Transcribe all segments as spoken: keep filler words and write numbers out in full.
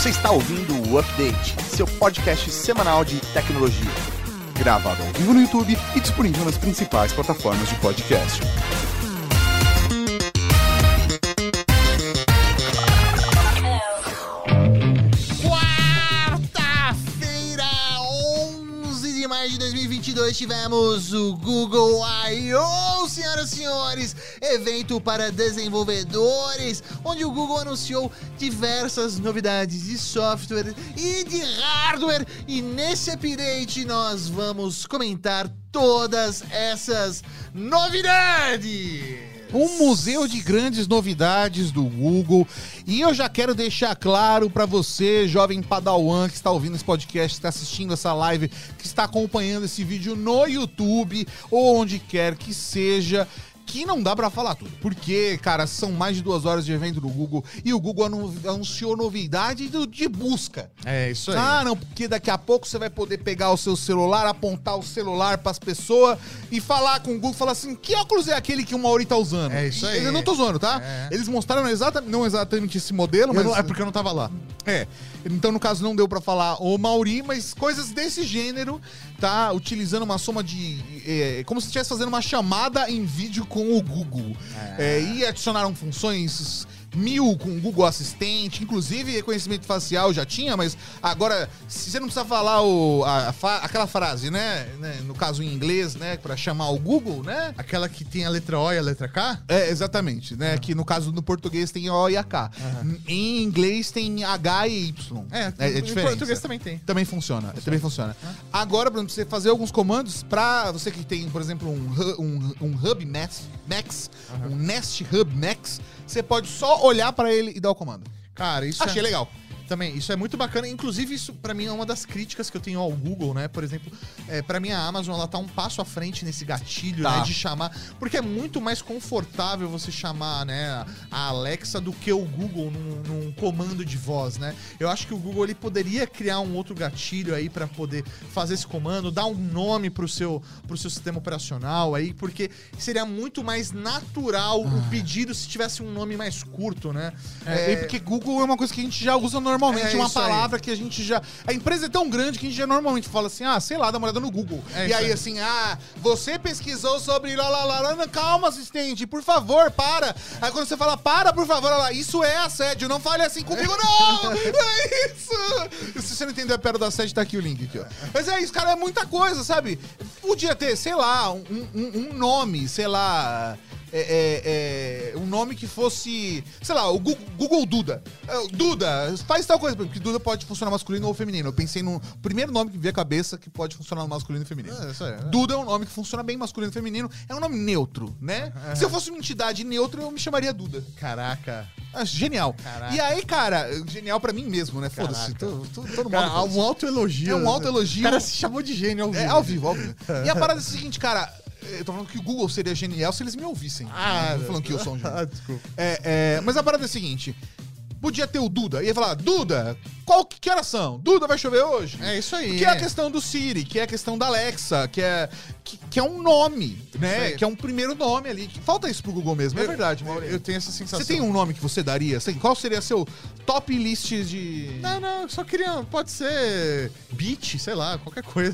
Você está ouvindo o Update, seu podcast semanal de tecnologia. Gravado ao vivo no YouTube e disponível nas principais plataformas de podcast. De dois mil e vinte e dois tivemos o Google I O, senhoras e senhores, evento para desenvolvedores, onde o Google anunciou diversas novidades de software e de hardware, e nesse update nós vamos comentar todas essas novidades. Um museu de grandes novidades do Google. E eu já quero deixar claro para você, jovem padawan que está ouvindo esse podcast, que está assistindo essa live, que está acompanhando esse vídeo no YouTube ou onde quer que seja, que não dá pra falar tudo, porque, cara, são mais de duas horas de evento do Google e o Google anunciou novidade do, de busca. É, isso aí. Ah, não, porque daqui a pouco você vai poder pegar o seu celular, apontar o celular pras pessoas e falar com o Google, falar assim, que óculos é aquele que o Mauri tá usando? É isso aí. Eu não tô zoando, tá? É. Eles mostraram exatamente, não exatamente esse modelo, mas... Não, é porque eu não tava lá. É, então no caso não deu pra falar o Mauri, mas coisas desse gênero, tá? Utilizando uma soma de... É, como se estivesse fazendo uma chamada em vídeo com o Google. É. É, e adicionaram funções mil com o Google Assistente, inclusive reconhecimento facial já tinha, mas agora você não precisa falar o, a, a, aquela frase, né? né? No caso em inglês, né? Pra chamar o Google, né? Aquela que tem a letra O e a letra K? É, exatamente, né? Uhum. Que no caso no português tem O e a K. Uhum. Em inglês tem H e Y. É, é, é diferente. Em português também tem. Também funciona, funciona. também funciona. Uhum. Agora, pra você fazer alguns comandos, pra você que tem, por exemplo, um, um, um Hub Max, Max uhum. um Nest Hub Max, você pode só olhar pra ele e dar o comando. Cara, isso Achei é... legal. Também, isso é muito bacana. Inclusive, isso pra mim é uma das críticas que eu tenho ao Google, né? Por exemplo, é, pra mim a Amazon, ela tá um passo à frente nesse gatilho, tá. né? De chamar... Porque é muito mais confortável você chamar, né? A Alexa do que o Google num, num comando de voz, né? Eu acho que o Google, ele poderia criar um outro gatilho aí pra poder fazer esse comando, dar um nome pro seu, pro seu sistema operacional aí, porque seria muito mais natural ah. o pedido se tivesse um nome mais curto, né? É, é... porque Google é uma coisa que a gente já usa normalmente. Normalmente é uma palavra aí. Que a gente já... A empresa é tão grande que a gente já normalmente fala assim, ah, sei lá, dá uma olhada no Google. É e aí, aí assim, ah, você pesquisou sobre lá, lá, lá, lá, calma, assistente, por favor, para. Aí quando você fala, para, por favor, lá, isso é assédio, não fale assim comigo, não! Não é isso! Se você não entendeu a piada do assédio, tá aqui o link, aqui, ó. Mas é isso, cara, é muita coisa, sabe? Podia ter, sei lá, um, um, um nome, sei lá... É, é, é, um nome que fosse, sei lá, o Google, Google Duda. Duda, faz tal coisa, porque Duda pode funcionar masculino ou feminino. Eu pensei no primeiro nome que veio à cabeça que pode funcionar no masculino e feminino. É, isso aí, né? Duda é um nome que funciona bem masculino e feminino. É um nome neutro, né? Uhum. Se eu fosse uma entidade neutra, eu me chamaria Duda. Caraca. Ah, genial. Caraca. E aí, cara, genial pra mim mesmo, né? Foda-se. Todo, todo, todo cara, mundo um autoelogio. É um autoelogio. O cara se chamou de gênio ao vivo. É, ao vivo, ao vivo. E a parada é a seguinte, cara... Eu tô falando que o Google seria genial se eles me ouvissem. Ah, não tô falando que eu sou um gênio. Ah, desculpa. É, é, mas a parada é a seguinte... Podia ter o Duda, ia falar, Duda, qual que, que horas são? Duda, vai chover hoje? É isso aí. Que é a questão do Siri, que é a questão da Alexa, que é, que, que é um nome, né? Que é um primeiro nome ali. Falta isso pro Google mesmo, eu, é verdade, Mauro. Eu tenho essa sensação. Você tem um nome que você daria? Qual seria seu top list de... Não, não, só queria... Pode ser Beat, sei lá, qualquer coisa.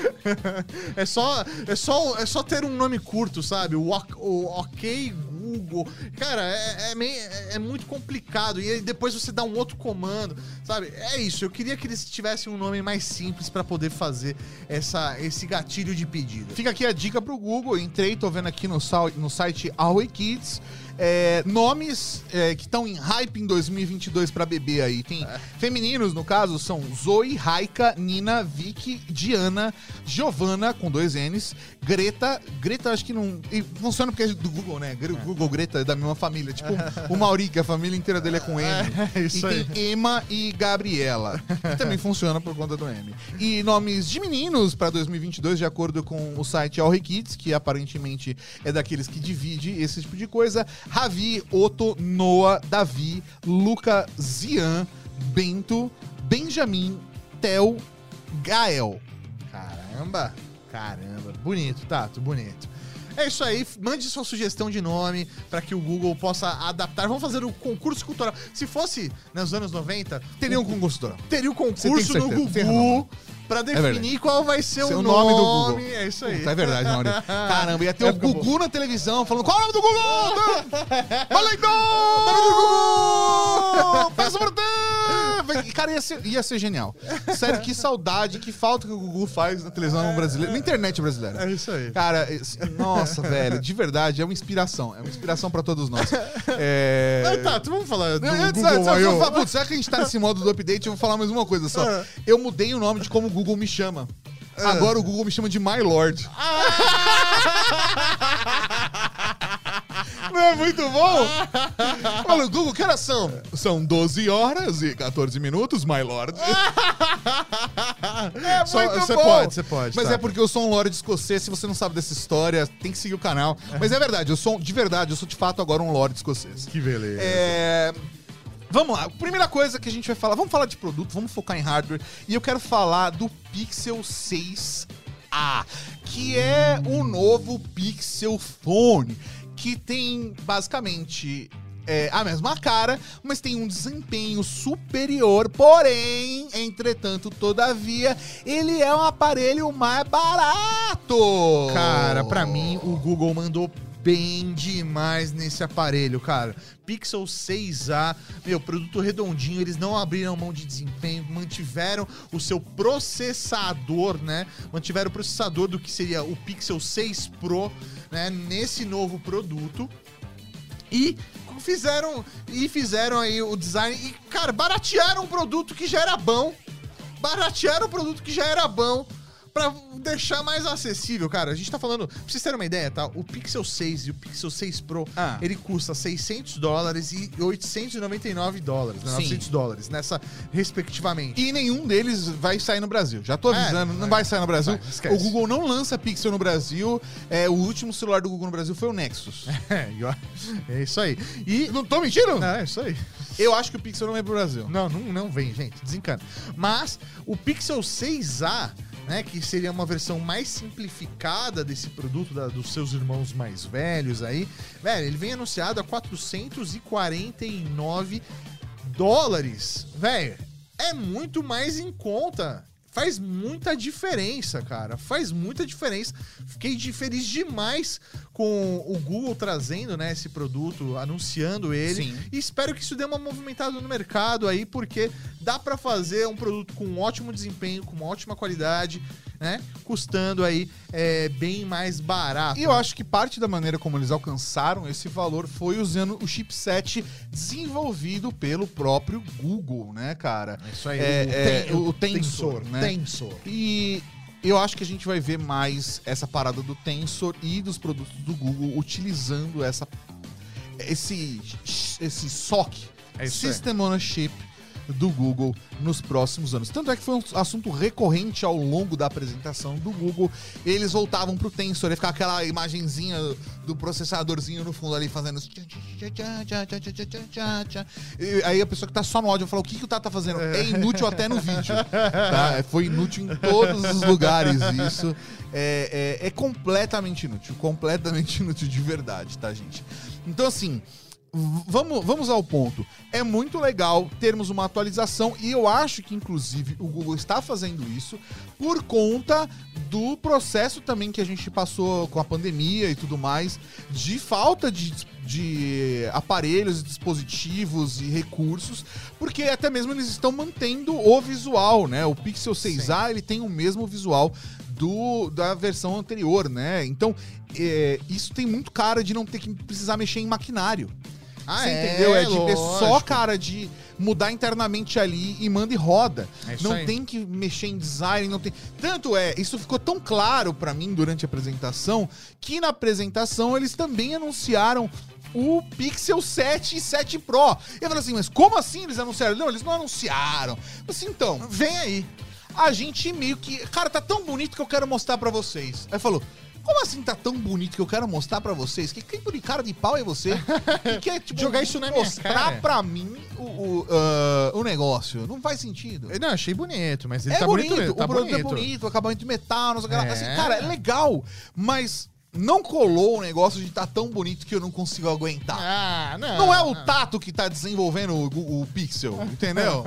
é, só, é, só, é só ter um nome curto, sabe? O, o OK Google. Cara, é, é, meio, é, é muito complicado. E aí depois você dá um outro comando, sabe? É isso. Eu queria que eles tivessem um nome mais simples pra poder fazer essa, esse gatilho de pedido. Fica aqui a dica pro Google. Eu entrei, tô vendo aqui no, no site Huawei Kids. É, nomes é, que estão em hype em dois mil e vinte e dois pra bebê aí. Tem é. femininos, no caso, são Zoe, Raika, Nina, Vicky, Diana, Giovanna, com dois N's, Greta. Greta acho que não... E funciona porque é do Google, né? Google, Greta é da mesma família. Tipo o Mauri, que a família inteira dele é com M. É, isso e aí. tem Emma e Gabriela, que também funciona por conta do M. E nomes de meninos pra dois mil e vinte e dois, de acordo com o site Huawei Kids, que aparentemente é daqueles que divide esse tipo de coisa. Ravi, Otto, Noah, Davi, Luca, Zian, Bento, Benjamin, Theo, Gael. Caramba, caramba. Bonito, Tato, bonito. É isso aí, mande sua sugestão de nome pra que o Google possa adaptar. Vamos fazer o concurso cultural. Se fosse nos anos noventa... Teria o, um concurso cultural. Teria o concurso no Gugu pra definir é qual vai ser Seu o nome, nome do Google. É isso aí. Puta, é verdade, Mauri. Caramba, ia ter o Gugu boa. na televisão falando: qual é o nome do Gugu? Valentão! Nome do Gugu! Peça por Cara, ia ser, ia ser genial. Sério, que saudade, que falta que o Gugu faz na televisão brasileira, na internet brasileira. É isso aí. Cara, nossa, velho, de verdade, é uma inspiração. É uma inspiração pra todos nós. É... Ah, tá, então vamos falar do eu, Google eu, eu, eu, Putz, será que a gente tá nesse modo do update? Eu vou falar mais uma coisa só. Ah. Eu mudei o nome de como o Google me chama. Ah. Agora o Google me chama de My Lord. Ah. Não é muito bom? Fala, Google, que horas são? São doze horas e quatorze minutos, my lord. É Só, muito cê bom. Pode, você pode. Mas tá. é porque eu sou um lord escocês. Se você não sabe dessa história, tem que seguir o canal. É. Mas é verdade, eu sou, de verdade, eu sou de fato agora um lord escocês. Que beleza. É... Vamos lá, primeira coisa que a gente vai falar, vamos falar de produto, vamos focar em hardware. E eu quero falar do Pixel seis A, que é o novo Pixel Phone, que tem basicamente é, a mesma cara, mas tem um desempenho superior, porém, entretanto, todavia, ele é um aparelho mais barato. Cara, pra mim, o Google mandou bem demais nesse aparelho, cara. Pixel seis A, meu, produto redondinho, eles não abriram mão de desempenho, mantiveram o seu processador, né? Mantiveram o processador do que seria o Pixel seis Pro, né? Nesse novo produto. E fizeram, e fizeram aí o design e, cara, baratearam um produto que já era bom. Baratearam um produto que já era bom. Pra deixar mais acessível, cara. A gente tá falando, pra vocês terem uma ideia, tá? O Pixel seis e o Pixel seis Pro, ah. ele custa seiscentos dólares e oitocentos e noventa e nove dólares, né? novecentos dólares, nessa, respectivamente. E nenhum deles vai sair no Brasil. Já tô avisando, é, não é, vai sair no Brasil. Vai, o Google não lança Pixel no Brasil. É, o último celular do Google no Brasil foi o Nexus. É, é isso aí. E não tô mentindo? Não, é isso aí. Eu acho que o Pixel não vem pro Brasil. Não, não, não vem, gente. Desencana. Mas o Pixel seis A, né, que seria uma versão mais simplificada desse produto da, dos seus irmãos mais velhos aí, velho, ele vem anunciado a quatrocentos e quarenta e nove dólares, velho, é muito mais em conta. Faz muita diferença, cara. Faz muita diferença. Fiquei de feliz demais com o Google trazendo, né, esse produto, anunciando ele. Sim. E espero que isso dê uma movimentada no mercado aí, porque dá pra fazer um produto com um ótimo desempenho, com uma ótima qualidade, né? Custando aí é, bem mais barato. E eu acho que parte da maneira como eles alcançaram esse valor foi usando o chipset desenvolvido pelo próprio Google, né, cara? Isso aí, é, o, é, ten, o, o Tensor, Tensor, né? Tensor. E eu acho que a gente vai ver mais essa parada do Tensor e dos produtos do Google utilizando essa, esse, esse S O C, é System on a Chip, do Google nos próximos anos. Tanto é que foi um assunto recorrente ao longo da apresentação do Google. Eles voltavam pro Tensor, ia ficar aquela imagenzinha do processadorzinho no fundo ali fazendo... E aí a pessoa que tá só no áudio vai falar: o que, que o Tata tá fazendo? É inútil até no vídeo. Tá? Foi inútil em todos os lugares isso. É, é, é completamente inútil. Completamente inútil de verdade, tá, gente? Então, assim... Vamos, vamos ao ponto. É muito legal termos uma atualização e eu acho que, inclusive, o Google está fazendo isso por conta do processo também que a gente passou com a pandemia e tudo mais, de falta de, de aparelhos, dispositivos e recursos, porque até mesmo eles estão mantendo o visual, né? O Pixel seis A, ele tem o mesmo visual do, da versão anterior, né? Então, é, isso tem muito cara de não ter que precisar mexer em maquinário. Ah, Você é, entendeu? É de ter lógico. só cara de mudar internamente ali e manda e roda. É isso não aí. tem que mexer em design, não tem... Tanto é, isso ficou tão claro pra mim durante a apresentação, que na apresentação eles também anunciaram o Pixel sete e sete Pro. E eu falei assim, mas como assim eles anunciaram? Não, eles não anunciaram. Assim, então, vem aí. A gente meio que... Cara, tá tão bonito que eu quero mostrar pra vocês. Aí falou... Como assim tá tão bonito que eu quero mostrar pra vocês? Que tipo de cara de pau é você? Que quer, tipo, jogar isso na minha mostrar cara. pra mim o, o, uh, o negócio? Não faz sentido. Não, achei bonito, mas ele é tá bonito, bonito. o tá produto bonito. é bonito, o acabamento de metal, não sei o que lá. É. Assim, cara, é legal, mas não colou o negócio de tá tão bonito que eu não consigo aguentar. Ah, não. Não é o Tato que tá desenvolvendo o, o Pixel, entendeu?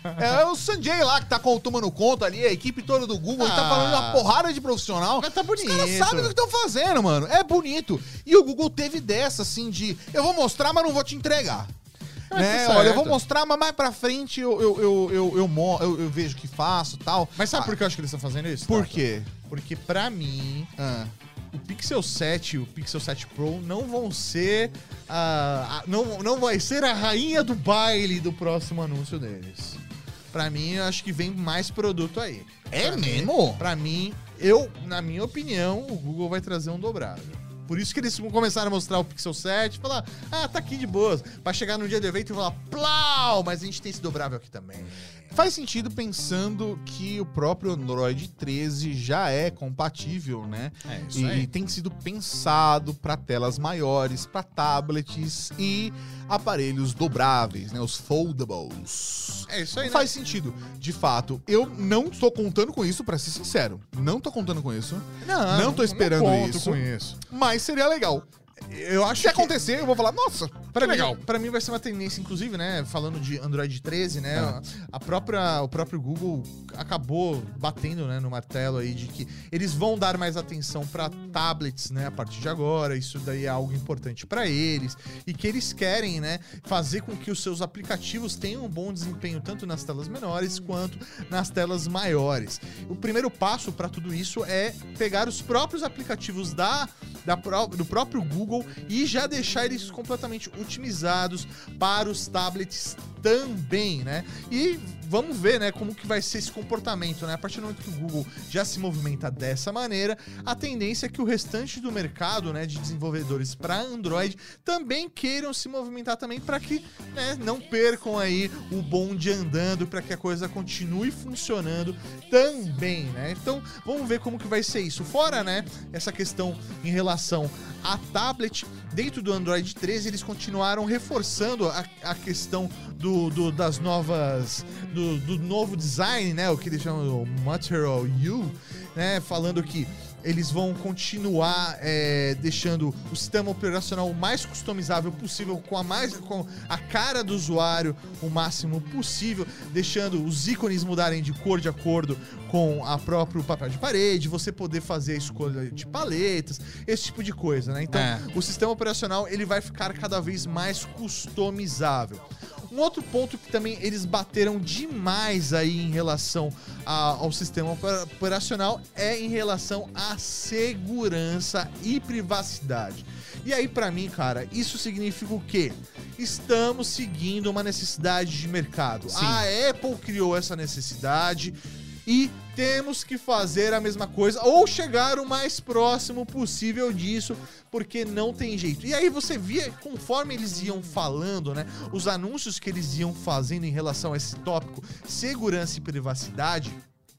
É o Sanjay lá que tá tomando conta ali, a equipe toda do Google, ah, ele tá falando uma porrada de profissional. Mas tá bonito. Os caras sabem o que estão fazendo, mano. É bonito. E o Google teve dessa, assim, de eu vou mostrar, mas não vou te entregar. Ah, né? Olha, eu vou mostrar, mas mais pra frente eu, eu, eu, eu, eu, eu, eu vejo que faço e tal. Mas sabe ah, por que eu acho que eles estão fazendo isso? Por Tato? quê? Porque pra mim... Ah. O Pixel sete e o Pixel sete Pro não vão ser a, a, não, não vai ser a rainha do baile do próximo anúncio deles. Pra mim, eu acho que vem mais produto aí. É pra mesmo? Mim, pra mim, eu, na minha opinião, o Google vai trazer um dobrável. Por isso que eles começaram a mostrar o Pixel sete e falar, ah, tá aqui de boas. Pra chegar no dia do evento e falar, plau, mas a gente tem esse dobrável aqui também. Faz sentido pensando que o próprio Android treze já é compatível, né? É isso e aí. tem sido pensado para telas maiores, para tablets e aparelhos dobráveis, né? Os foldables. É isso aí, né? Faz sentido. De fato, eu não tô contando com isso, para ser sincero. Não tô contando com isso. Não, não tô esperando não conto isso. com isso. Mas seria legal. Eu acho Se que acontecer, eu vou falar, nossa, Pra mim, legal. pra mim vai ser uma tendência, inclusive, né? Falando de Android treze, né? É. A própria, o próprio Google acabou batendo, né, no martelo aí de que eles vão dar mais atenção pra tablets, né? A partir de agora. Isso daí é algo importante pra eles. E que eles querem, né? Fazer com que os seus aplicativos tenham um bom desempenho tanto nas telas menores quanto nas telas maiores. O primeiro passo pra tudo isso é pegar os próprios aplicativos da, da, do próprio Google e já deixar eles completamente otimizados para os tablets também, né? E vamos ver, né, como que vai ser esse comportamento, né? A partir do momento que o Google já se movimenta dessa maneira, a tendência é que o restante do mercado, né, de desenvolvedores para Android também queiram se movimentar também para que, né, não percam aí o bonde andando, para que a coisa continue funcionando também, né? Então, vamos ver como que vai ser isso. Fora, né, essa questão em relação a tablet, dentro do Android treze, eles continuaram reforçando a, a questão do, do, das novas... Do, do novo design, né? O que eles chamam de Material U, né? Falando que eles vão continuar é, deixando o sistema operacional o mais customizável possível, com a, mais, com a cara do usuário o máximo possível, deixando os ícones mudarem de cor de acordo com a próprio papel de parede, você poder fazer a escolha de paletas, esse tipo de coisa, né? Então, é. o sistema operacional ele vai ficar cada vez mais customizável. Um outro ponto que também eles bateram demais aí em relação a, ao sistema operacional é em relação à segurança e privacidade. E aí, pra mim, cara, isso significa o quê? Estamos seguindo uma necessidade de mercado. Sim. A Apple criou essa necessidade e temos que fazer a mesma coisa ou chegar o mais próximo possível disso, porque não tem jeito. E aí você via, conforme eles iam falando, né, os anúncios que eles iam fazendo em relação a esse tópico, segurança e privacidade,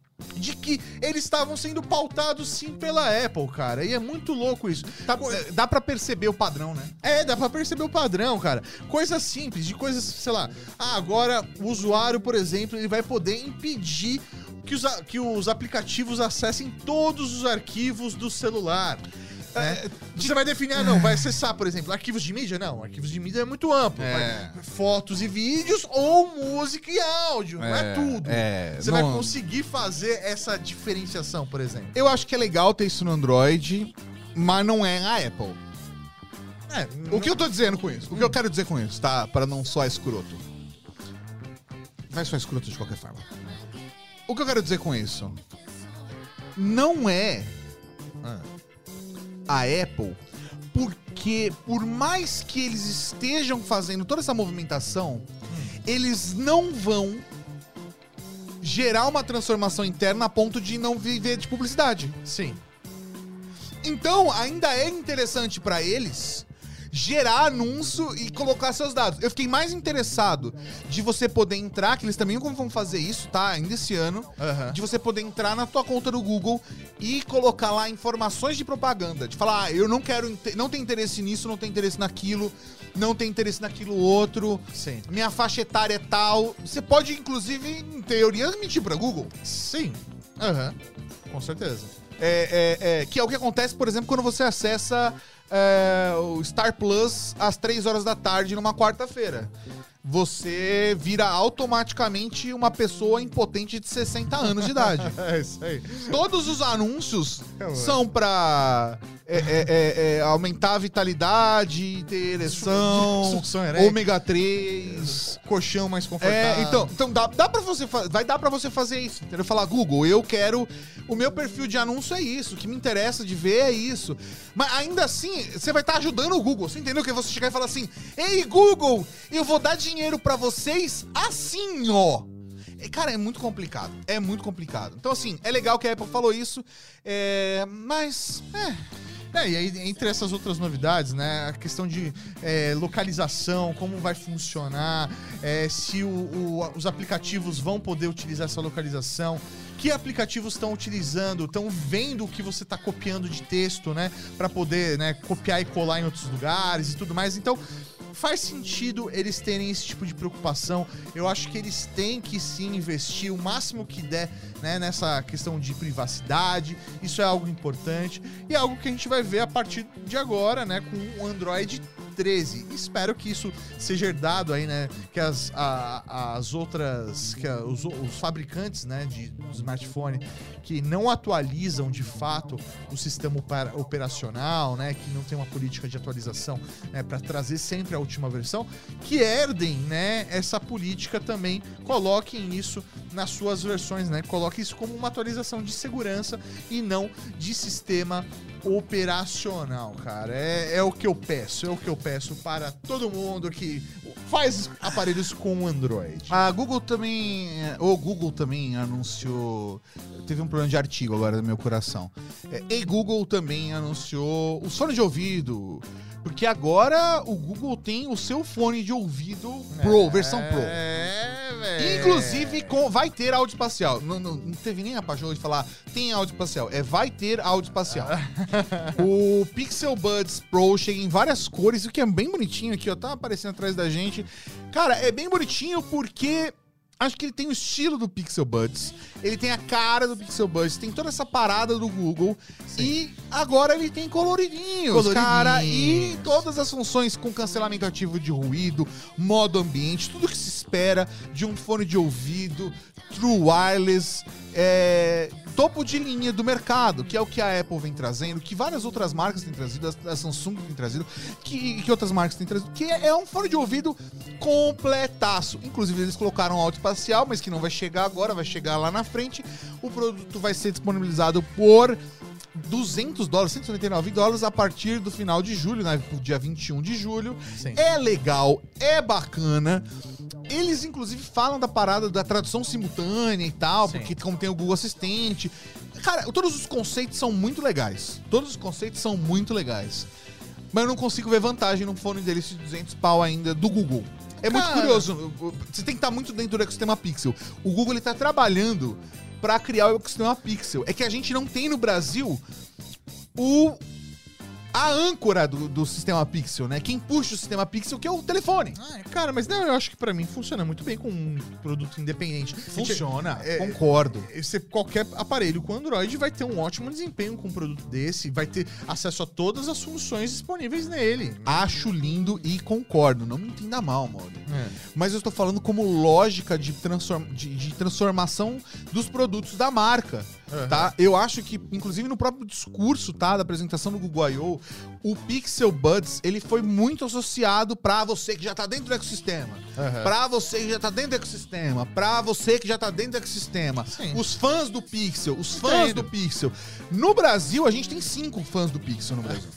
de que eles estavam sendo pautados sim pela Apple, cara. E é muito louco isso. Tá, dá pra perceber o padrão, né? É, dá pra perceber o padrão, cara. Coisas simples, de coisas, sei lá. Ah, agora o usuário, por exemplo, ele vai poder impedir que os, que os aplicativos acessem todos os arquivos do celular. É, você vai definir, ah, não, vai acessar, por exemplo, arquivos de mídia? Não, arquivos de mídia é muito amplo. É. Vai, fotos e vídeos ou música e áudio, é, não é tudo. É, você não... vai conseguir fazer essa diferenciação, por exemplo. Eu acho que é legal ter isso no Android, mas não é a Apple. É, o não... que eu tô dizendo com isso? O hum. que eu quero dizer com isso, tá? Para não soar escroto. Vai soar escroto de qualquer forma. O que eu quero dizer com isso? Não é... Ah. a Apple, porque por mais que eles estejam fazendo toda essa movimentação, hum. eles não vão gerar uma transformação interna a ponto de não viver de publicidade. Sim. Então, ainda é interessante para eles gerar anúncio e colocar seus dados. Eu fiquei mais interessado de você poder entrar, que eles também vão fazer isso, tá? Ainda esse ano, uhum. de você poder entrar na tua conta do Google e colocar lá informações de propaganda, de falar, ah, eu não quero, não tenho interesse nisso, não tenho interesse naquilo, não tenho interesse naquilo outro, sim. minha faixa etária é tal. Você pode, inclusive, em teoria, mentir pra Google. Sim, uhum. com certeza. É, é, é, que é o que acontece, por exemplo, quando você acessa é, o Star Plus às três horas da tarde numa quarta-feira. Você vira automaticamente uma pessoa impotente de sessenta anos de idade. É isso aí. Todos os anúncios é, são pra é, é, é, é, aumentar a vitalidade, ter ereção, ômega três, colchão mais confortável. É, então, então dá, dá pra você vai dar pra você fazer isso, entendeu? Falar, Google, eu quero... O meu perfil de anúncio é isso, o que me interessa de ver é isso. Mas ainda assim, você vai estar tá ajudando o Google, você entendeu? Que você chegar e falar assim, ei, Google, eu vou dar dinheiro pra vocês assim, ó. E, cara, é muito complicado, é muito complicado. Então, assim, é legal que a Apple falou isso, é, mas... É... É, e aí, entre essas outras novidades, né, a questão de é, localização, como vai funcionar, é, se o, o, os aplicativos vão poder utilizar essa localização, que aplicativos estão utilizando, estão vendo o que você está copiando de texto, né, para poder, né, copiar e colar em outros lugares e tudo mais. Então, faz sentido eles terem esse tipo de preocupação. Eu acho que eles têm que sim investir o máximo que der, né, nessa questão de privacidade. Isso é algo importante e é algo que a gente vai ver a partir de agora, né, com o Android treze. Espero que isso seja herdado aí, né, que as, a, as outras, que a, os, os fabricantes, né, de, de smartphone que não atualizam de fato o sistema operacional, né, que não tem uma política de atualização, né, para trazer sempre a última versão, que herdem, né, essa política também, coloquem isso nas suas versões, né, coloquem isso como uma atualização de segurança e não de sistema operacional, cara. É, é o que eu peço, é o que eu peço para todo mundo que faz aparelhos com Android. A Google também, o Google também anunciou, teve um problema de artigo agora no meu coração. É, e Google também anunciou o fone de ouvido, porque agora o Google tem o seu fone de ouvido Pro, é, versão Pro. É, velho. Inclusive com, vai ter áudio espacial. Não, não, não teve nem a paixão de falar tem áudio espacial. É vai ter áudio espacial. O Pixel Buds Pro chega em várias cores, o que é bem bonitinho aqui, ó. Tá aparecendo atrás da gente. Cara, é bem bonitinho porque... Acho que ele tem o estilo do Pixel Buds, ele tem a cara do Pixel Buds, tem toda essa parada do Google. Sim. E agora ele tem coloridinhos, coloridinhos, cara, e todas as funções com cancelamento ativo de ruído, modo ambiente, tudo que se espera de um fone de ouvido, True Wireless, é, topo de linha do mercado, que é o que a Apple vem trazendo, que várias outras marcas têm trazido, a Samsung tem trazido, que, que outras marcas têm trazido, que é um fone de ouvido completaço. Inclusive eles colocaram áudio espacial, mas que não vai chegar agora, vai chegar lá na frente. O produto vai ser disponibilizado por duzentos dólares, cento e noventa e nove dólares a partir do final de julho, né? Dia vinte e um de julho. Sim. É legal, é bacana. Eles, inclusive, falam da parada da tradução simultânea e tal, Sim. porque como tem o Google Assistente. Cara, todos os conceitos são muito legais. Todos os conceitos são muito legais. Mas eu não consigo ver vantagem num fone deles de duzentos pau ainda do Google. É muito Cara. curioso. Você tem que estar muito dentro do ecossistema Pixel. O Google ele tá trabalhando para criar o ecossistema Pixel. É que a gente não tem no Brasil o... a âncora do, do sistema Pixel, né? Quem puxa o sistema Pixel, que é o telefone. Ah, cara, mas não, eu acho que pra mim funciona muito bem com um produto independente. Funciona, é, concordo. Você, qualquer aparelho com Android vai ter um ótimo desempenho com um produto desse, vai ter acesso a todas as funções disponíveis nele. Acho lindo e concordo, não me entenda mal, Mauro. É. Mas eu estou falando como lógica de, transform, de, de transformação dos produtos da marca. Uhum. Tá? Eu acho que, inclusive no próprio discurso, tá, da apresentação do Google I O, o Pixel Buds, ele foi muito associado pra você que já tá dentro do ecossistema. Uhum. Pra você que já tá dentro do ecossistema. Pra você que já tá dentro do ecossistema. Sim. Os fãs do Pixel, os fãs Entendo. do Pixel. No Brasil, a gente tem cinco fãs do Pixel no Brasil.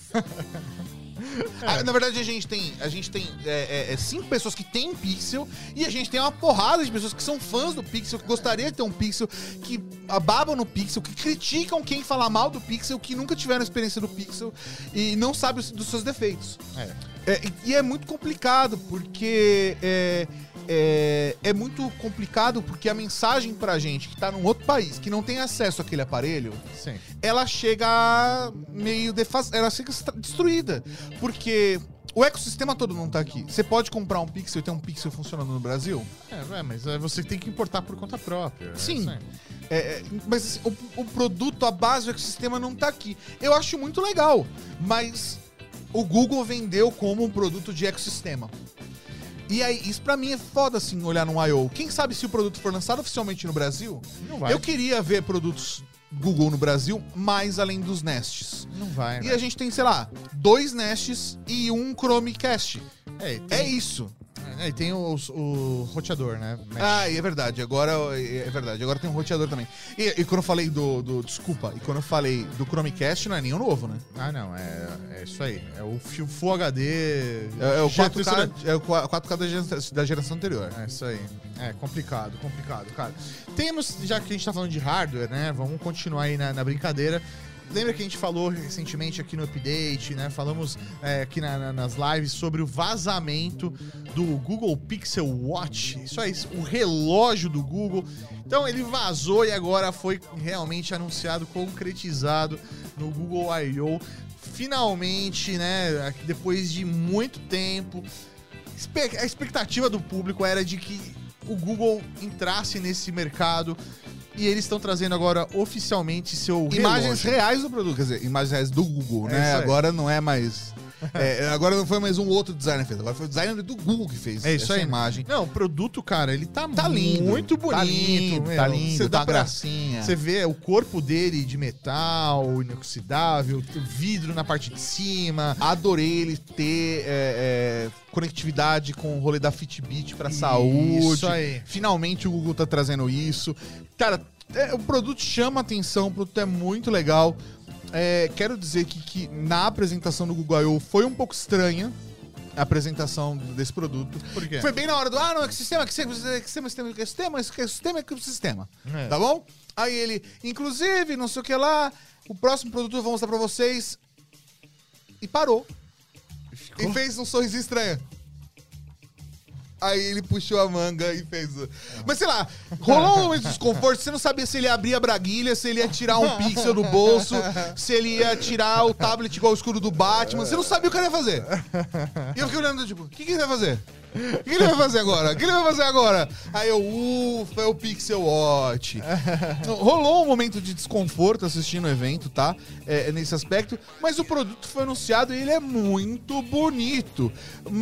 É. Na verdade, a gente tem, a gente tem é, é, cinco pessoas que têm Pixel e a gente tem uma porrada de pessoas que são fãs do Pixel, que gostariam de ter um Pixel, que babam no Pixel, que criticam quem fala mal do Pixel, que nunca tiveram experiência do Pixel e não sabem dos seus defeitos. É. É, e é muito complicado, porque... É, É, é muito complicado porque a mensagem pra gente que tá num outro país, que não tem acesso àquele aparelho, Sim. ela chega meio defas... ela chega destruída. Porque o ecossistema todo não tá aqui. Você pode comprar um Pixel e ter um Pixel funcionando no Brasil? É, é mas você tem que importar por conta própria. Sim. É É, é, mas assim, o, o produto, a base do ecossistema não tá aqui. Eu acho muito legal, mas o Google vendeu como um produto de ecossistema. E aí, isso pra mim é foda, assim, olhar no I O. Quem sabe se o produto for lançado oficialmente no Brasil? Não vai. Eu queria ver produtos Google no Brasil, mais além dos Nests. Não vai, E né? a gente tem, sei lá, dois Nests e um Chromecast. É, tem, É isso. é, e tem os- o roteador, né? Mesh. Ah, e é verdade. Agora é verdade. Agora tem um roteador também. E, e quando eu falei do, do... Desculpa. E quando eu falei do Chromecast, não é nenhum novo, né? Ah, não, é, é isso aí. É o Full Full H D. É, é o já quatro K, é o quatro K da geração, da geração anterior. É isso aí. É complicado, complicado, cara. Temos, já que a gente tá falando de hardware, né? Vamos continuar aí na, na brincadeira. Lembra que a gente falou recentemente aqui no Update, né? Falamos é, aqui na- na- nas lives sobre o vazamento do Google Pixel Watch. Isso aí, o relógio do Google. Então ele vazou e agora foi realmente anunciado, concretizado no Google I O. Finalmente, né? Depois de muito tempo, espe- a expectativa do público era de que o Google entrasse nesse mercado. E eles estão trazendo agora oficialmente seu Imagens relógio. reais do produto, quer dizer, imagens reais do Google, É né? isso aí. Agora não é mais... é, agora não foi mais um outro designer que fez, agora foi o designer do Google que fez É isso essa aí. imagem. Não, o produto, cara, ele tá, Tá lindo. muito bonito. Tá lindo, meu. tá lindo, Você tá dá uma pra- gracinha. Você vê o corpo dele de metal, inoxidável, vidro na parte de cima. Adorei ele ter é, é, conectividade com o rolê da Fitbit pra Isso saúde. aí. Finalmente o Google tá trazendo isso. Cara, é, o produto chama atenção, o produto é muito legal. É, quero dizer que, que na apresentação do Google I O foi um pouco estranha a apresentação desse produto. Por quê? Foi bem na hora do, ah, não, ecossistema, ecossistema, ecossistema, ecossistema, ecossistema, ecossistema, ecossistema. É. Tá bom? Aí ele, inclusive, não sei o que lá, o próximo produto eu vou mostrar pra vocês. E parou. Ficou- E fez um sorrisinho estranho. Aí ele puxou a manga e fez. o- Mas sei lá, rolou um momento de desconforto. Você não sabia se ele ia abrir a braguilha, se ele ia tirar um pixel do bolso, se ele ia tirar o tablet igual o escuro do Batman. Você não sabia o que ele ia fazer. E eu fiquei olhando, tipo, o que, que ele vai fazer? O que ele vai fazer agora? O que ele vai fazer agora? Aí eu, ufa, é o Pixel Watch. Rolou um momento de desconforto assistindo o evento, tá? É, é nesse aspecto. Mas o produto foi anunciado e ele é muito bonito.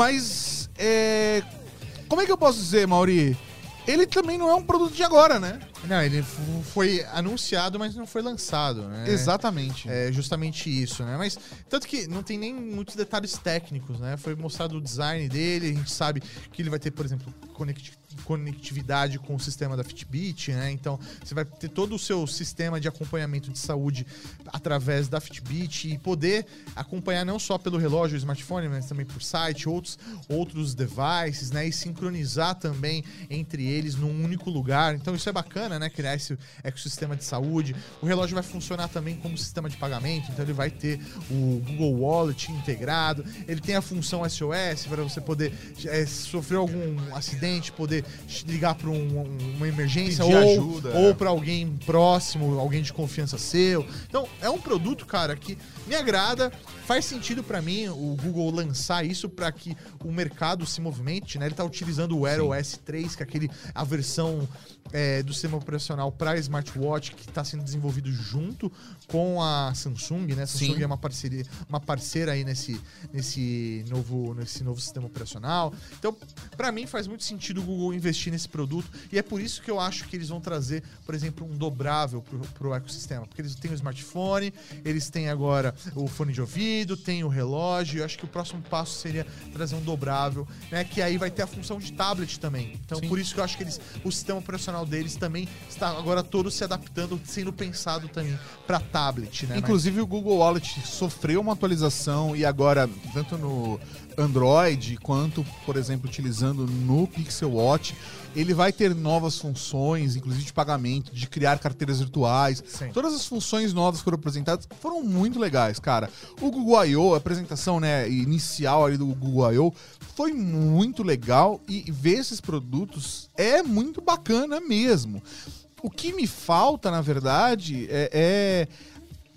Mas, é... como é que eu posso dizer, Mauri? Ele também não é um produto de agora, né? Não, ele f- foi anunciado, mas não foi lançado, né? Exatamente. É justamente isso, né? Mas tanto que não tem nem muitos detalhes técnicos, né? Foi mostrado o design dele, a gente sabe que ele vai ter, por exemplo, conecti- conectividade com o sistema da Fitbit, né? Então, você vai ter todo o seu sistema de acompanhamento de saúde através da Fitbit e poder acompanhar não só pelo relógio, o smartphone, mas também por site, outros, outros devices, né? E sincronizar também entre eles num único lugar. Então, isso é bacana, né? Criar esse ecossistema de saúde. O relógio vai funcionar também como sistema de pagamento, então ele vai ter o Google Wallet integrado. Ele tem a função S O S para você poder é, sofrer algum acidente, poder ligar para um, um, uma emergência Pedir ou, ajuda, ou é. para alguém próximo, alguém de confiança seu. Então, é um produto, cara, que me agrada. Faz sentido para mim o Google lançar isso para que o mercado se movimente, né? Ele tá utilizando o Wear O S três, que é aquele, a versão é, do sistema operacional para smartwatch que está sendo desenvolvido junto com a Samsung, né? A Samsung Sim. é uma parceria, uma parceira aí nesse, nesse, novo, nesse novo sistema operacional. Então, para mim faz muito sentido o Google investir nesse produto e é por isso que eu acho que eles vão trazer, por exemplo, um dobrável pro, pro ecossistema, porque eles têm o smartphone, eles têm agora o fone de ouvido, tem o relógio. Eu acho que o próximo passo seria trazer um dobrável, né? Que aí vai ter a função de tablet também. Então, Sim. por isso que eu acho que eles, o sistema operacional deles também está agora todo se adaptando, sendo pensado também para tablet, né? Inclusive o Google Wallet sofreu uma atualização e agora, tanto no Android quanto, por exemplo, utilizando no Pixel Watch, ele vai ter novas funções, inclusive de pagamento, de criar carteiras virtuais. Sim. Todas as funções novas que foram apresentadas foram muito legais, cara. O Google I O, a apresentação, né, inicial ali do Google I O foi muito legal e ver esses produtos é muito bacana mesmo. O que me falta, na verdade, é, é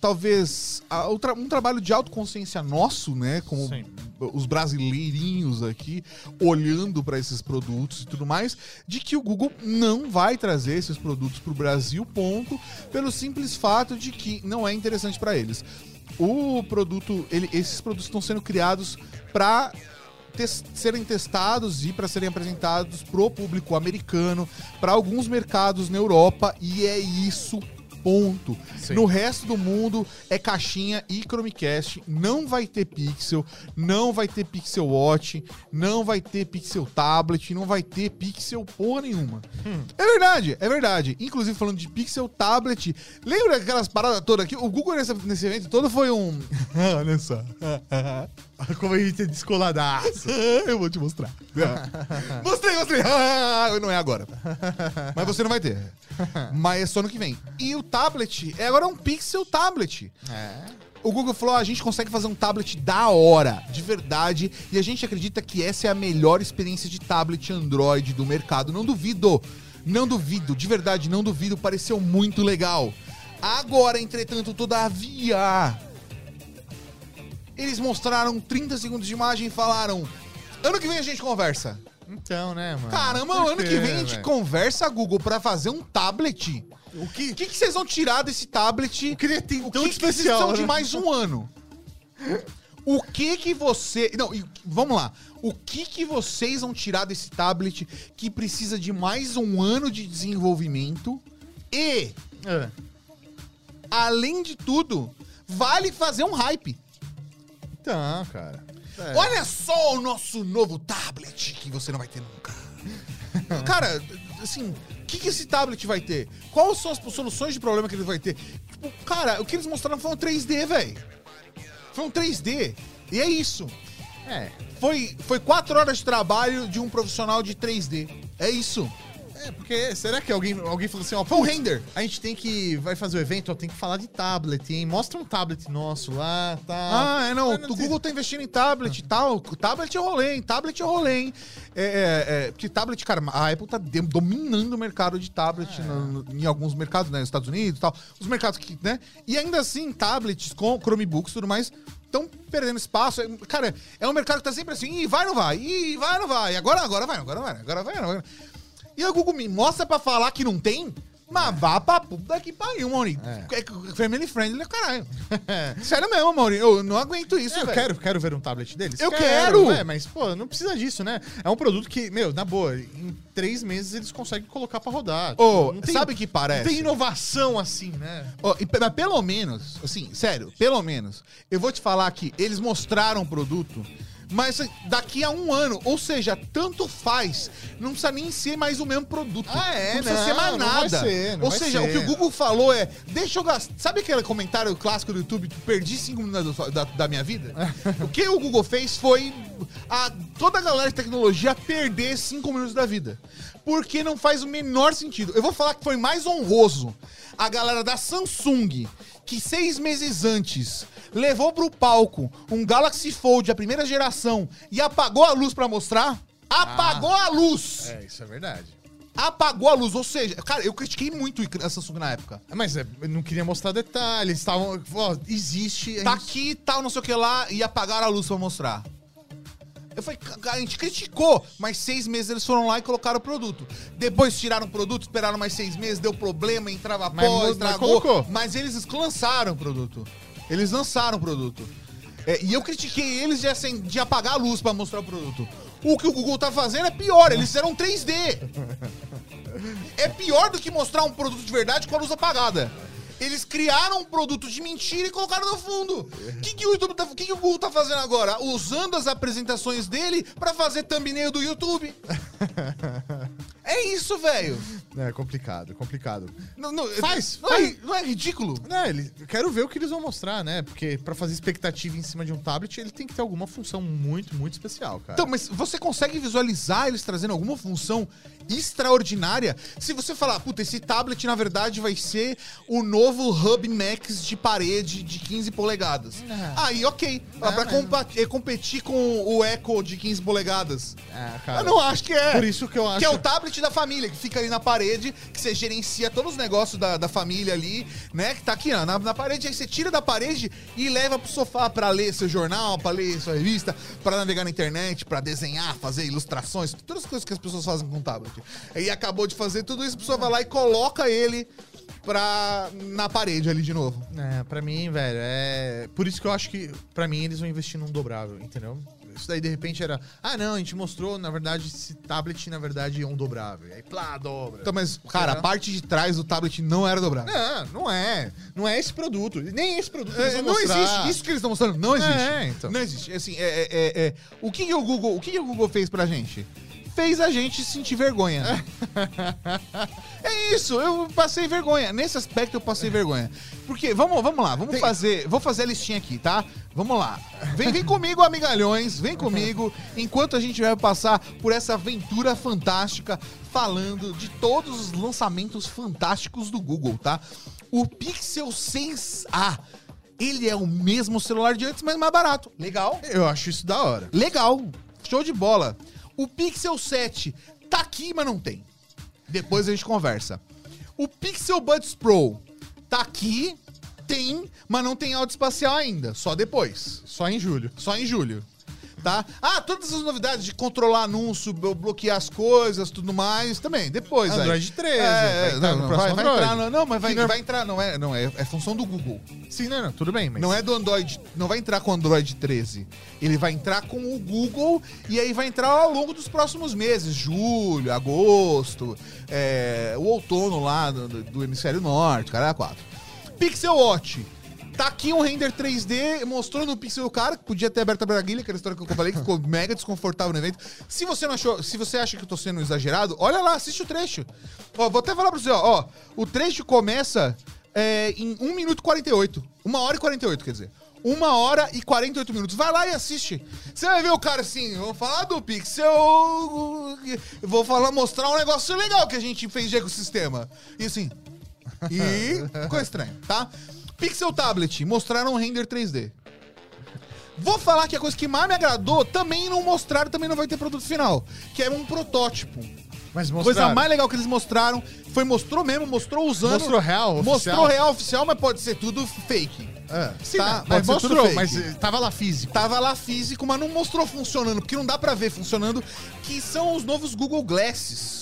talvez, a, tra um trabalho de autoconsciência nosso, né? Como Sim. os brasileirinhos aqui, olhando para esses produtos e tudo mais, de que o Google não vai trazer esses produtos pro Brasil, ponto, pelo simples fato de que não é interessante para eles. O produto, ele, esses produtos estão sendo criados para Tes- serem testados e para serem apresentados pro público americano, para alguns mercados na Europa, e é isso, ponto. Sim. No resto do mundo é caixinha e Chromecast, não vai ter Pixel, não vai ter Pixel Watch, não vai ter Pixel Tablet, não vai ter Pixel porra nenhuma. Hum. É verdade, é verdade. Inclusive falando de Pixel Tablet, lembra aquelas paradas todas aqui? O Google nesse, nesse evento todo foi um... Olha só. Como a gente é descoladaço. Eu vou te mostrar. mostrei, mostrei. Não é agora. Mas você não vai ter. Mas é só no que vem. E o tablet é agora um Pixel Tablet. É. O Google falou, ah, a gente consegue fazer um tablet da hora, de verdade, e a gente acredita que essa é a melhor experiência de tablet Android do mercado. Não duvido. Não duvido. De verdade, não duvido. Pareceu muito legal. Agora, entretanto, todavia... Eles mostraram trinta segundos de imagem e falaram, ano que vem a gente conversa. Então, né, mano? Caramba, ano que vem a gente véio. conversa, Google, pra fazer um tablet. O que, que, que vocês vão tirar desse tablet? O que ele tem o tão que especial, que vocês precisam né? de mais um ano? O que que você... Não, vamos lá. O que que vocês vão tirar desse tablet que precisa de mais um ano de desenvolvimento e, é. além de tudo, vale fazer um hype? Então, cara. É. Olha só o nosso novo tablet que você não vai ter nunca. Cara, assim, o que, que esse tablet vai ter? Quais são as soluções de problema que ele vai ter? Tipo, cara, o que eles mostraram foi um três D, velho. Foi um três D. E é isso. É. Foi, foi quatro horas de trabalho de um profissional de três D. É isso. É, porque será que alguém, alguém falou assim, ó, foi um render. A gente tem que, vai fazer o evento, ó, tem que falar de tablet, hein? Mostra um tablet nosso lá, tal. Ah, é, não, não o Google tá investindo em tablet e tal. Tablet é rolê, hein? Tablet é rolê, hein? É, é, é, porque tablet, cara, a Apple tá dominando o mercado de tablet é. no, no, em alguns mercados, né? Nos Estados Unidos e tal. Os mercados que, né? E ainda assim, tablets com Chromebooks e tudo mais estão perdendo espaço. Cara, é um mercado que tá sempre assim, ih, vai ou não vai? Ih, vai ou não vai? Agora, agora vai, agora vai, agora vai, agora vai. E a Google me mostra pra falar que não tem, mas é. vá pra puta que pariu, Maurinho. É. é family friendly, caralho. Sério mesmo, Maurinho. Eu não aguento isso, Eu véio. quero, quero ver um tablet deles. Eu quero! quero. É, mas, pô, não precisa disso, né? É um produto que, meu, na boa, em três meses eles conseguem colocar pra rodar. Oh, tem, sabe o que parece? Não tem inovação assim, né? Oh, e, mas pelo menos, assim, sério, pelo menos, eu vou te falar que eles mostraram o produto... Mas daqui a um ano, ou seja, tanto faz, não precisa nem ser mais o mesmo produto. Ah, é? Não precisa não, ser mais nada. Não vai ser, não ou vai seja, ser. o que o Google falou é, deixa eu gastar... Sabe aquele comentário clássico do YouTube, perdi cinco minutos da, da, da minha vida? O que o Google fez foi a, toda a galera de tecnologia perder cinco minutos da vida. Porque não faz o menor sentido. Eu vou falar que foi mais honroso a galera da Samsung, que seis meses antes levou pro palco um Galaxy Fold, a primeira geração, e apagou a luz pra mostrar. Apagou ah, a luz! É, isso é verdade. Apagou a luz, ou seja, cara, eu critiquei muito a Samsung na época. Mas é, eu não queria mostrar detalhes, estavam... Ó, existe... Tá aqui, tal, não sei o que lá, e apagaram a luz pra mostrar. Eu falei, a gente criticou, mas seis meses eles foram lá e colocaram o produto. Depois tiraram o produto, esperaram mais seis meses, deu problema, entrava pó, estragou. Mas, mas eles lançaram o produto. Eles lançaram o produto. É, e eu critiquei eles de, assim, de apagar a luz pra mostrar o produto. O que o Google tá fazendo é pior, eles fizeram três D. É pior do que mostrar um produto de verdade com a luz apagada. Eles criaram um produto de mentira e colocaram no fundo. O que, que, o YouTube tá, que, que o Google tá fazendo agora? Usando as apresentações dele pra fazer thumbnail do YouTube. É isso, velho. É complicado, complicado. Não, não, faz, não, faz. É, não é ridículo? Não, ele, eu quero ver o que eles vão mostrar, né? Porque pra fazer expectativa em cima de um tablet, ele tem que ter alguma função muito, muito especial, cara. Então, mas você consegue visualizar eles trazendo alguma função extraordinária? Se você falar, puta, esse tablet, na verdade, vai ser o novo Hub Max de parede de quinze polegadas. Ah. Aí, ok. Dá ah, pra mas... competir com o Echo de quinze polegadas. Ah, cara. Eu não acho que é. Por isso que eu acho... Que é o tablet da família, que fica ali na parede. parede, que você gerencia todos os negócios da, da família ali, né? Que tá aqui, ó, na, na parede. Aí você tira da parede e leva pro sofá pra ler seu jornal, pra ler sua revista, pra navegar na internet, pra desenhar, fazer ilustrações, todas as coisas que as pessoas fazem com o tablet. Aí acabou de fazer tudo isso, a pessoa vai lá e coloca ele pra, na parede ali de novo. É, pra mim, velho, é... Por isso que eu acho que, pra mim, eles vão investir num dobrável, entendeu? Isso daí, de repente, era... Ah, não, a gente mostrou, na verdade, esse tablet, na verdade, é um dobrável. E aí, plá, dobra. Então, mas, cara, é. a parte de trás do tablet não era dobrável. Não, não é. Não é esse produto. Nem esse produto é, Não mostrar. existe. Isso que eles estão mostrando não existe. É, então. Não existe. Assim, é, é, é, é... O que, que o Google, o que, que o Google fez pra gente? Fez a gente sentir vergonha. É isso, eu passei vergonha. Nesse aspecto eu passei vergonha. Porque, vamos, vamos lá, vamos Tem... fazer. Vou fazer a listinha aqui, tá? Vamos lá. Vem, vem comigo, amigalhões, vem comigo, enquanto a gente vai passar por essa aventura fantástica, falando de todos os lançamentos fantásticos do Google, tá? O Pixel seis A. Ele é o mesmo celular de antes, mas mais barato. Legal? Eu acho isso da hora. Legal. Show de bola. O Pixel sete tá aqui, mas não tem. Depois a gente conversa. O Pixel Buds Pro tá aqui, tem, mas não tem áudio espacial ainda. Só depois. Só em julho. Só em julho. Tá? Ah, todas as novidades de controlar anúncio, bloquear as coisas, tudo mais, também, depois. Android aí. treze. É, vai, não, não, vai, vai entrar, não, não, mas vai, não... vai entrar, não é, não é, é função do Google. Sim, não, não, tudo bem, mas... Não é do Android, não vai entrar com o Android treze. Ele vai entrar com o Google e aí vai entrar ao longo dos próximos meses, julho, agosto, é, o outono lá do, do hemisfério norte, cara, é quatro. Pixel Watch. Tá aqui um render três D, mostrou no Pixel cara, que podia ter aberto a braguilha, aquela história que eu falei, que ficou mega desconfortável no evento. Se você não achou, se você acha que eu tô sendo exagerado, olha lá, assiste o trecho. Ó, vou até falar pra você, ó, ó o trecho começa é, em um minuto e quarenta e oito. uma hora e quarenta e oito, quer dizer. uma hora e quarenta e oito minutos. Vai lá e assiste. Você vai ver o cara assim, vou falar do Pixel, vou falar, mostrar um negócio legal que a gente fez de ecossistema. E assim, e ficou estranho, tá? Pixel Tablet, mostraram um render três D. Vou falar que a coisa que mais me agradou, também não mostraram, também não vai ter produto final, que é um protótipo. Mas mostraram. Coisa mais legal que eles mostraram, foi mostrou mesmo, mostrou usando. Mostrou real, oficial. Mostrou real oficial, mas pode ser tudo fake. É. Sim, tá, mas mostrou, mas tava lá físico. Tava lá físico, mas não mostrou funcionando, porque não dá pra ver funcionando, que são os novos Google Glasses.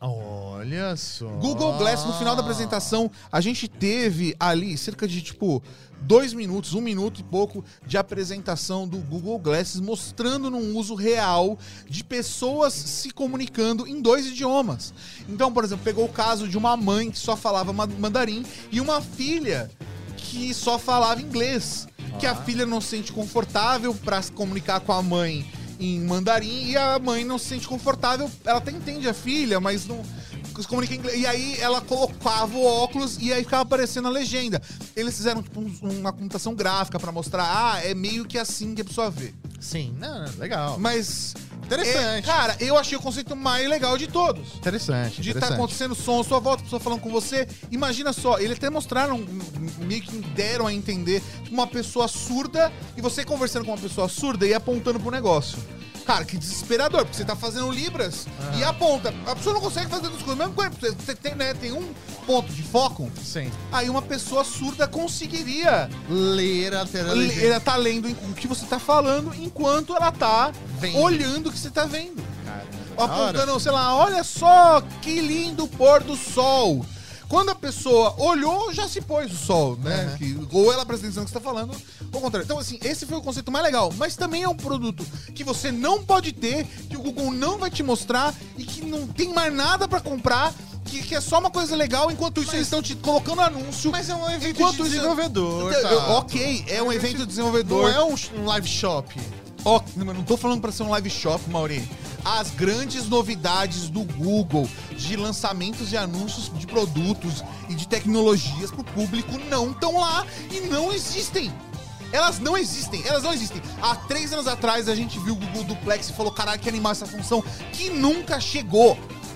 Olha só. Google Glass, no final da apresentação, a gente teve ali cerca de, tipo, dois minutos, um minuto e pouco de apresentação do Google Glass, mostrando num uso real de pessoas se comunicando em dois idiomas. Então, por exemplo, pegou o caso de uma mãe que só falava mandarim e uma filha que só falava inglês. Ah. Que a filha não se sente confortável para se comunicar com a mãe em mandarim, e a mãe não se sente confortável, ela até entende a filha, mas não se comunica em inglês. E aí ela colocava o óculos e aí ficava aparecendo a legenda. Eles fizeram tipo, um, uma computação gráfica pra mostrar, ah, é meio que assim que a pessoa vê. Sim, não, legal. Mas, interessante. É, cara, eu achei o conceito mais legal de todos. Interessante, De estar tá acontecendo som à sua volta, a pessoa falando com você. Imagina só, eles até mostraram, meio que deram a entender, uma pessoa surda e você conversando com uma pessoa surda e apontando pro negócio. Cara, que desesperador, porque você tá fazendo libras ah. e aponta. A pessoa não consegue fazer duas coisas. Mesmo coisa, você tem, né, tem um ponto de foco. Sim. Aí uma pessoa surda conseguiria ler a tela. Ela tá lendo o que você tá falando enquanto ela tá vendo. Olhando o que você tá vendo. Caramba, apontando, sei lá, olha só que lindo pôr do sol. Quando a pessoa olhou, já se pôs o sol, né? Uhum. Que, ou ela presta atenção no que você tá falando, ou ao contrário. Então, assim, esse foi o conceito mais legal. Mas também é um produto que você não pode ter, que o Google não vai te mostrar e que não tem mais nada pra comprar, que, que é só uma coisa legal, enquanto isso mas, eles estão te colocando anúncio. Mas é um evento de desenvolvedor, isso, tá? Ok, é um evento de desenvolvedor. Não é um, um live shop. Ó, oh, não tô falando pra ser um live shop, Mauri. As grandes novidades do Google de lançamentos e anúncios de produtos e de tecnologias pro público não estão lá e não existem. Elas não existem, elas não existem. Há três anos atrás a gente viu o Google Duplex e falou, caralho, que animar essa função que nunca chegou.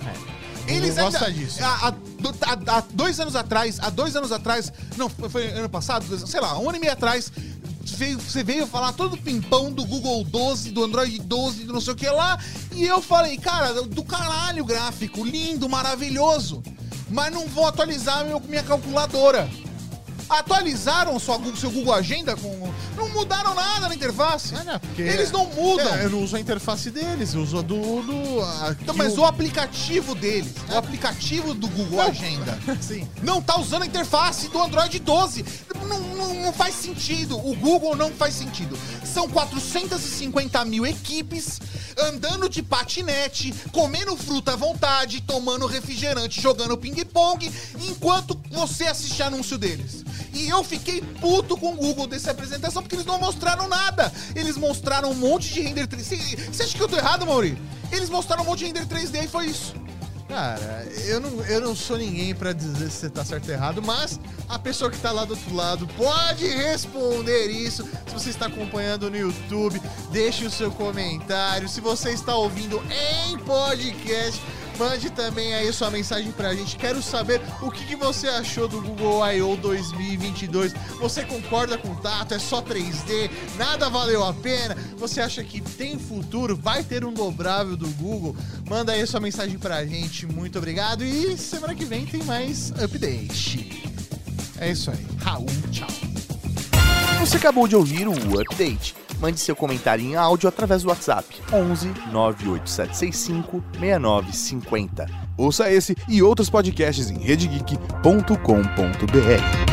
É. Eles ainda, gosta disso. Há, há, há dois anos atrás, há dois anos atrás, não, foi ano passado, sei lá, um ano e meio atrás, veio, você veio falar todo pimpão do Google doze, do Android doze, do não sei o que lá, e eu falei, cara, do caralho o gráfico, lindo, maravilhoso, mas não vou atualizar meu, minha calculadora. Atualizaram sua, seu Google Agenda com... Não mudaram nada na interface. Ah, não, porque eles não mudam. É, eu não uso a interface deles, eu uso a do... do a, não, mas o... o aplicativo deles, é. o aplicativo do Google não. Agenda, sim. não tá usando a interface do Android doze. Não, não, não faz sentido. O Google não faz sentido. São quatrocentos e cinquenta mil equipes andando de patinete, comendo fruta à vontade, tomando refrigerante, jogando ping-pong, enquanto você assiste anúncio deles. E eu fiquei puto com o Google dessa apresentação, porque eles não mostraram nada. Eles mostraram um monte de render três D. Você acha que eu tô errado, Mauri? Eles mostraram um monte de render três D e foi isso. Cara, eu não, eu não sou ninguém pra dizer se você tá certo ou errado, mas a pessoa que tá lá do outro lado pode responder isso. Se você está acompanhando no YouTube, deixe o seu comentário. Se você está ouvindo em podcast, mande também aí sua mensagem pra gente. Quero saber o que, que você achou do Google I O dois mil e vinte e dois. Você concorda com o Tato? É só três D? Nada valeu a pena? Você acha que tem futuro? Vai ter um dobrável do Google? Manda aí sua mensagem pra gente. Muito obrigado. E semana que vem tem mais update. É isso aí. Raul, tchau. Você acabou de ouvir o Update. Mande seu comentário em áudio através do WhatsApp onze nove oito sete seis cinco seis nove cinco zero. Ouça esse e outros podcasts em rede geek ponto com ponto b r.